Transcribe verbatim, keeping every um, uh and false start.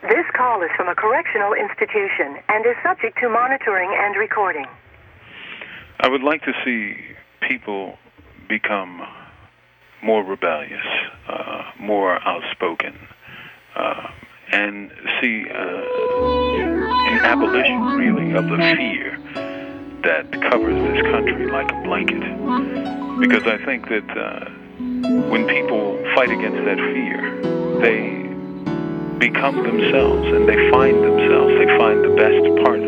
This call is from a correctional institution and is subject to monitoring and recording. I would like to see people become more rebellious, uh, more outspoken, uh, and see uh, an abolition, really, of the fear that covers this country like a blanket. Because I think that uh, when people fight against that fear, they become themselves, and they find themselves. They find the best parts